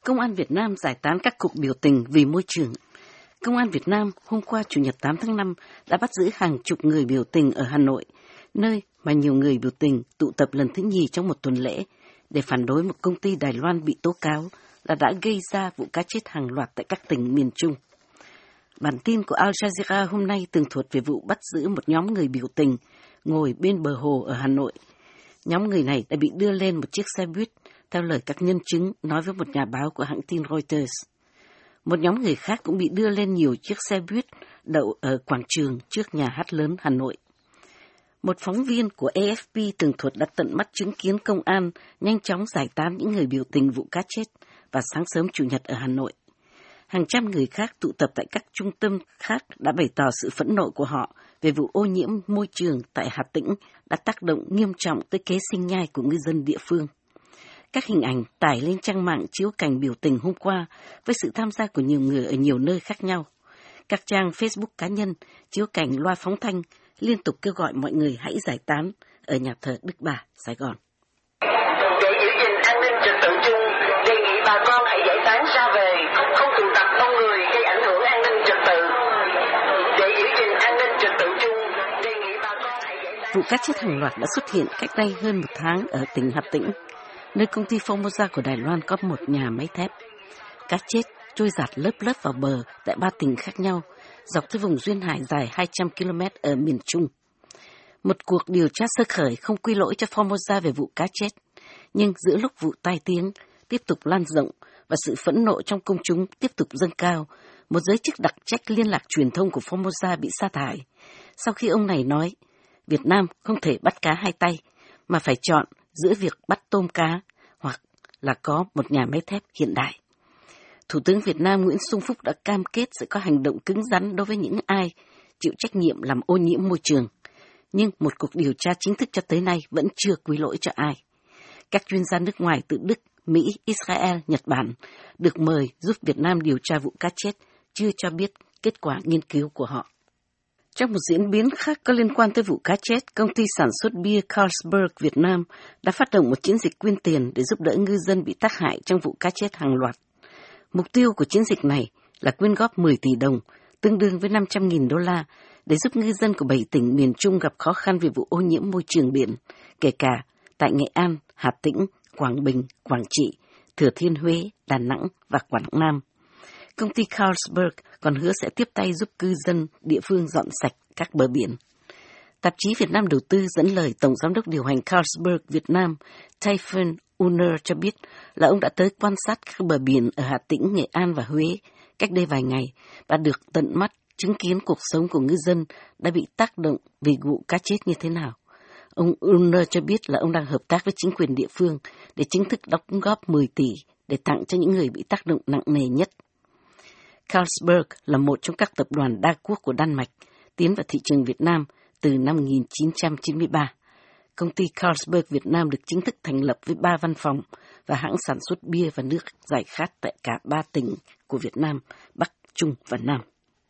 Công an Việt Nam giải tán các cuộc biểu tình vì môi trường. Công an Việt Nam hôm qua Chủ nhật 8 tháng 5 đã bắt giữ hàng chục người biểu tình ở Hà Nội, nơi mà nhiều người biểu tình tụ tập lần thứ nhì trong một tuần lễ để phản đối một công ty Đài Loan bị tố cáo là đã gây ra vụ cá chết hàng loạt tại các tỉnh miền Trung. Bản tin của Al Jazeera hôm nay tường thuật về vụ bắt giữ một nhóm người biểu tình ngồi bên bờ hồ ở Hà Nội. Nhóm người này đã bị đưa lên một chiếc xe buýt, theo lời các nhân chứng nói với một nhà báo của hãng tin Reuters. Một nhóm người khác cũng bị đưa lên nhiều chiếc xe buýt đậu ở quảng trường trước nhà hát lớn Hà Nội. Một phóng viên của AFP tường thuật đã tận mắt chứng kiến công an nhanh chóng giải tán những người biểu tình vụ cá chết vào sáng sớm Chủ nhật ở Hà Nội. Hàng trăm người khác tụ tập tại các trung tâm khác đã bày tỏ sự phẫn nộ của họ về vụ ô nhiễm môi trường tại Hà Tĩnh đã tác động nghiêm trọng tới kế sinh nhai của ngư dân địa phương. Các hình ảnh tải lên trang mạng chiếu cảnh biểu tình hôm qua với sự tham gia của nhiều người ở nhiều nơi khác nhau. Các trang Facebook cá nhân chiếu cảnh loa phóng thanh liên tục kêu gọi mọi người hãy giải tán ở nhà thờ Đức Bà, Sài Gòn. Để giữ gìn an ninh trật tự chung, đề nghị bà con hãy giải tán ra về, không tụ tập đông người gây ảnh hưởng an ninh trật tự. Để giữ gìn an ninh trật tự chung, đề nghị bà con hãy giải tán. Vụ cá chết hàng loạt đã xuất hiện cách đây hơn một tháng ở tỉnh Hà Tĩnh, nơi công ty Formosa của Đài Loan có một nhà máy thép. Cá chết trôi dạt lớp lớp vào bờ tại 3 tỉnh khác nhau, dọc theo vùng duyên hải dài 200 km ở miền Trung. Một cuộc điều tra sơ khởi không quy lỗi cho Formosa về vụ cá chết, nhưng giữa lúc vụ tai tiếng tiếp tục lan rộng và sự phẫn nộ trong công chúng tiếp tục dâng cao, một giới chức đặc trách liên lạc truyền thông của Formosa bị sa thải, sau khi ông này nói, Việt Nam không thể bắt cá hai tay, mà phải chọn giữa việc bắt tôm cá hoặc là có một nhà máy thép hiện đại. Thủ tướng Việt Nam Nguyễn Xuân Phúc đã cam kết sẽ có hành động cứng rắn đối với những ai chịu trách nhiệm làm ô nhiễm môi trường. Nhưng một cuộc điều tra chính thức cho tới nay vẫn chưa quy lỗi cho ai. Các chuyên gia nước ngoài từ Đức, Mỹ, Israel, Nhật Bản được mời giúp Việt Nam điều tra vụ cá chết, chưa cho biết kết quả nghiên cứu của họ. Trong một diễn biến khác có liên quan tới vụ cá chết, công ty sản xuất bia Carlsberg Việt Nam đã phát động một chiến dịch quyên tiền để giúp đỡ ngư dân bị tác hại trong vụ cá chết hàng loạt. Mục tiêu của chiến dịch này là quyên góp 10 tỷ đồng, tương đương với 500.000 đô la, để giúp ngư dân của 7 tỉnh miền Trung gặp khó khăn về vụ ô nhiễm môi trường biển, kể cả tại Nghệ An, Hà Tĩnh, Quảng Bình, Quảng Trị, Thừa Thiên Huế, Đà Nẵng và Quảng Nam. Công ty Carlsberg còn hứa sẽ tiếp tay giúp cư dân địa phương dọn sạch các bờ biển. Tạp chí Việt Nam Đầu tư dẫn lời Tổng Giám đốc điều hành Carlsberg Việt Nam, Typhoon Unner cho biết là ông đã tới quan sát các bờ biển ở Hà Tĩnh, Nghệ An và Huế cách đây vài ngày và được tận mắt chứng kiến cuộc sống của ngư dân đã bị tác động vì vụ cá chết như thế nào. Ông Unner cho biết là ông đang hợp tác với chính quyền địa phương để chính thức đóng góp 10 tỷ để tặng cho những người bị tác động nặng nề nhất. Carlsberg là một trong các tập đoàn đa quốc của Đan Mạch, tiến vào thị trường Việt Nam từ năm 1993. Công ty Carlsberg Việt Nam được chính thức thành lập với 3 văn phòng và hãng sản xuất bia và nước giải khát tại cả 3 tỉnh của Việt Nam, Bắc, Trung và Nam.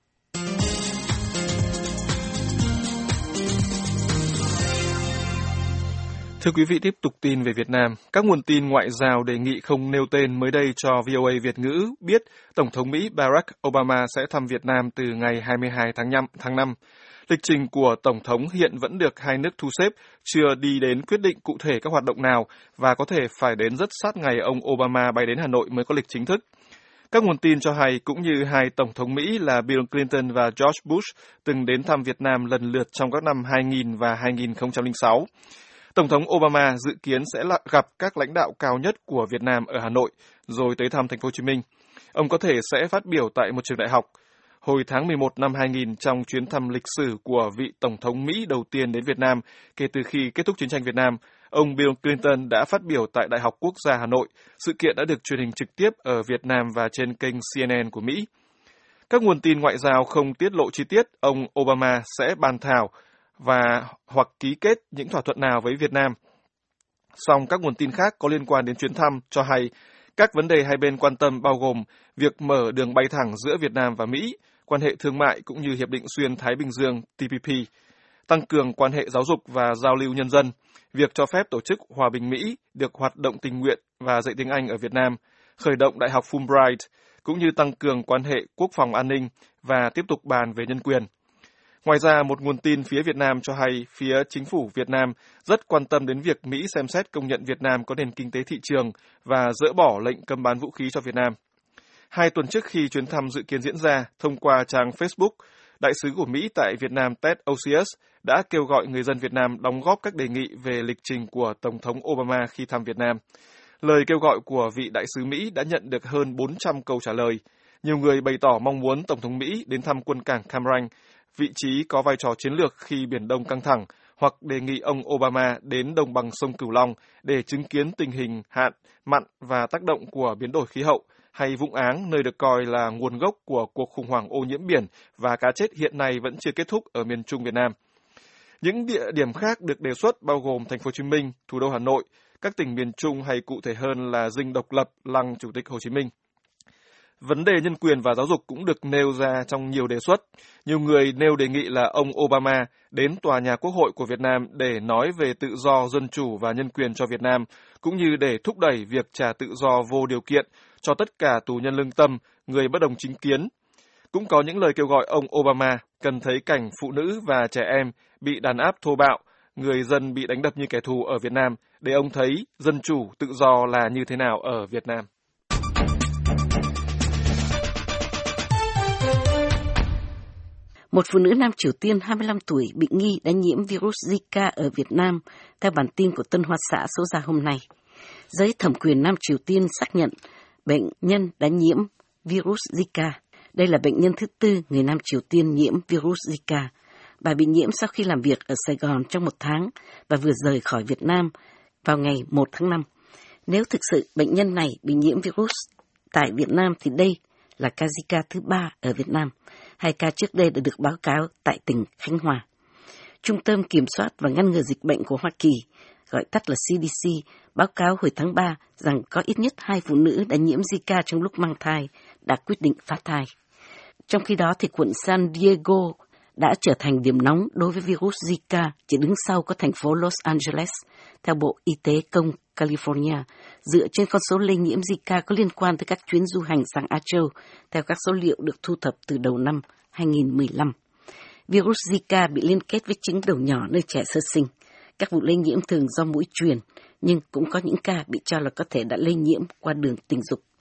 Thưa quý vị, tiếp tục tin về Việt Nam. Các nguồn tin ngoại giao đề nghị không nêu tên mới đây cho VOA Việt ngữ biết Tổng thống Mỹ Barack Obama sẽ thăm Việt Nam từ ngày 22 tháng 5. Lịch trình của Tổng thống hiện vẫn được hai nước thu xếp, chưa đi đến quyết định cụ thể các hoạt động nào và có thể phải đến rất sát ngày ông Obama bay đến Hà Nội mới có lịch chính thức. Các nguồn tin cho hay cũng như hai Tổng thống Mỹ là Bill Clinton và George Bush từng đến thăm Việt Nam lần lượt trong các năm 2000 và 2006. Tổng thống Obama dự kiến sẽ gặp các lãnh đạo cao nhất của Việt Nam ở Hà Nội, rồi tới thăm thành phố Hồ Chí Minh. Ông có thể sẽ phát biểu tại một trường đại học. Hồi tháng 11 năm 2000, trong chuyến thăm lịch sử của vị Tổng thống Mỹ đầu tiên đến Việt Nam kể từ khi kết thúc chiến tranh Việt Nam, ông Bill Clinton đã phát biểu tại Đại học Quốc gia Hà Nội. Sự kiện đã được truyền hình trực tiếp ở Việt Nam và trên kênh CNN của Mỹ. Các nguồn tin ngoại giao không tiết lộ chi tiết ông Obama sẽ bàn thảo hoặc ký kết những thỏa thuận nào với Việt Nam. Song các nguồn tin khác có liên quan đến chuyến thăm cho hay các vấn đề hai bên quan tâm bao gồm việc mở đường bay thẳng giữa Việt Nam và Mỹ, quan hệ thương mại cũng như Hiệp định Xuyên Thái Bình Dương TPP, tăng cường quan hệ giáo dục và giao lưu nhân dân, việc cho phép Tổ chức Hòa bình Mỹ được hoạt động tình nguyện và dạy tiếng Anh ở Việt Nam, khởi động Đại học Fulbright, cũng như tăng cường quan hệ quốc phòng an ninh và tiếp tục bàn về nhân quyền. Ngoài ra, một nguồn tin phía Việt Nam cho hay phía chính phủ Việt Nam rất quan tâm đến việc Mỹ xem xét công nhận Việt Nam có nền kinh tế thị trường và dỡ bỏ lệnh cấm bán vũ khí cho Việt Nam. 2 tuần trước khi chuyến thăm dự kiến diễn ra, thông qua trang Facebook, Đại sứ của Mỹ tại Việt Nam Ted Osius đã kêu gọi người dân Việt Nam đóng góp các đề nghị về lịch trình của Tổng thống Obama khi thăm Việt Nam. Lời kêu gọi của vị đại sứ Mỹ đã nhận được hơn 400 câu trả lời. Nhiều người bày tỏ mong muốn Tổng thống Mỹ đến thăm quân cảng Cam Ranh, vị trí có vai trò chiến lược khi Biển Đông căng thẳng, hoặc đề nghị ông Obama đến đồng bằng sông Cửu Long để chứng kiến tình hình hạn, mặn và tác động của biến đổi khí hậu, hay Vũng Áng, nơi được coi là nguồn gốc của cuộc khủng hoảng ô nhiễm biển và cá chết hiện nay vẫn chưa kết thúc ở miền Trung Việt Nam. Những địa điểm khác được đề xuất bao gồm Thành phố Hồ Chí Minh, thủ đô Hà Nội, các tỉnh miền Trung hay cụ thể hơn là Dinh Độc Lập, Lăng Chủ tịch Hồ Chí Minh. Vấn đề nhân quyền và giáo dục cũng được nêu ra trong nhiều đề xuất. Nhiều người nêu đề nghị là ông Obama đến Tòa nhà Quốc hội của Việt Nam để nói về tự do, dân chủ và nhân quyền cho Việt Nam, cũng như để thúc đẩy việc trả tự do vô điều kiện cho tất cả tù nhân lương tâm, người bất đồng chính kiến. Cũng có những lời kêu gọi ông Obama cần thấy cảnh phụ nữ và trẻ em bị đàn áp thô bạo, người dân bị đánh đập như kẻ thù ở Việt Nam, để ông thấy dân chủ, tự do là như thế nào ở Việt Nam. Một phụ nữ Nam Triều Tiên 25 tuổi bị nghi đã nhiễm virus Zika ở Việt Nam, theo bản tin của Tân Hoa Xã số ra hôm nay. Giới thẩm quyền Nam Triều Tiên xác nhận bệnh nhân đã nhiễm virus Zika. Đây là bệnh nhân thứ 4 người Nam Triều Tiên nhiễm virus Zika. Bà bị nhiễm sau khi làm việc ở Sài Gòn trong 1 tháng và vừa rời khỏi Việt Nam vào ngày 1 tháng 5. Nếu thực sự bệnh nhân này bị nhiễm virus tại Việt Nam thì đây là ca Zika thứ 3 ở Việt Nam. 2 ca trước đây đã được báo cáo tại tỉnh Khánh Hòa. Trung tâm Kiểm soát và Ngăn ngừa Dịch bệnh của Hoa Kỳ, gọi tắt là CDC, báo cáo hồi tháng 3 rằng có ít nhất 2 phụ nữ đã nhiễm Zika trong lúc mang thai, đã quyết định phá thai. Trong khi đó, thì quận San Diego đã trở thành điểm nóng đối với virus Zika, chỉ đứng sau có thành phố Los Angeles, theo Bộ Y tế công California, dựa trên con số lây nhiễm Zika có liên quan tới các chuyến du hành sang Á Châu, theo các số liệu được thu thập từ đầu năm 2015. Virus Zika bị liên kết với chứng đầu nhỏ nơi trẻ sơ sinh. Các vụ lây nhiễm thường do mũi truyền, nhưng cũng có những ca bị cho là có thể đã lây nhiễm qua đường tình dục.